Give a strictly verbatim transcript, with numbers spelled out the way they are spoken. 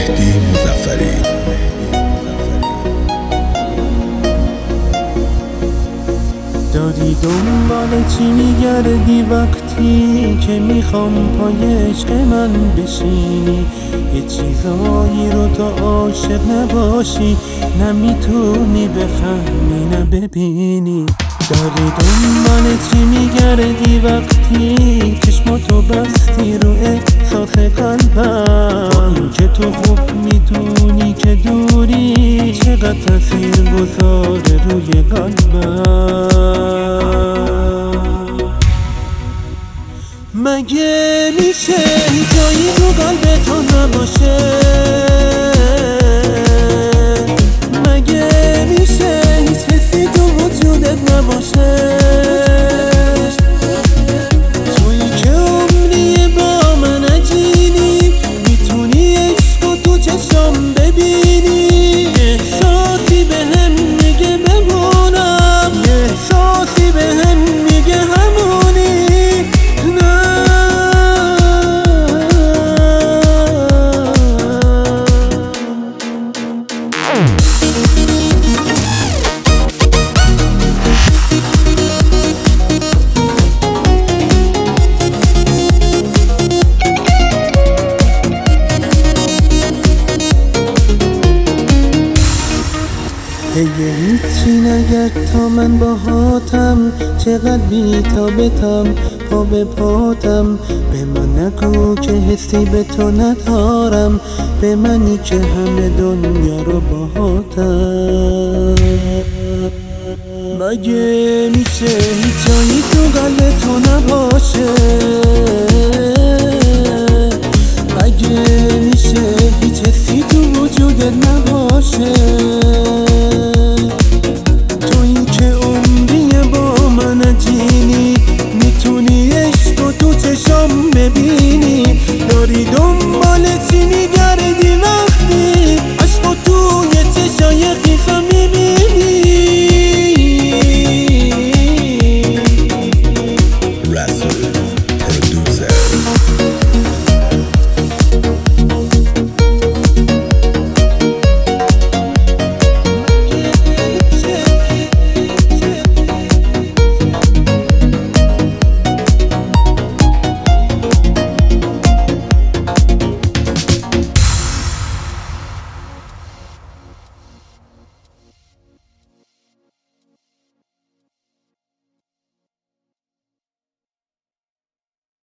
مهدی مظفری. داری دنبال چی میگردی وقتی که میخوام پای عشق من بشینی؟ یه چیزایی رو تو عاشق نباشی، نمیتونی بفهمی نه ببینی. داری دنبال چی میگردی وقتی چشماتو بستی رو احساس قلبم؟ که تو خوب میدونی که دوری چقدر تاثیر گذاره روی قلبم. مگه میشه جایی تو قلب تو نباشه؟ مگه میشه هیچ حسی تو وجودت نباشه؟ تویی که عمریه با من عجینی، میتونی عشق و تو چشم ببینی. احساسی به هم میگه بمونم، احساسی به هم میگه همونی. هیه هیچی نگرد تا من باهاتم، چقدر بی‌تابتم پا به پاتم. به من نگو که حسی به تو ندارم، به منی که همه دنیا رو باهاتم. مگه میشه هیچ جایی تو قلب تو نباشه؟ مگه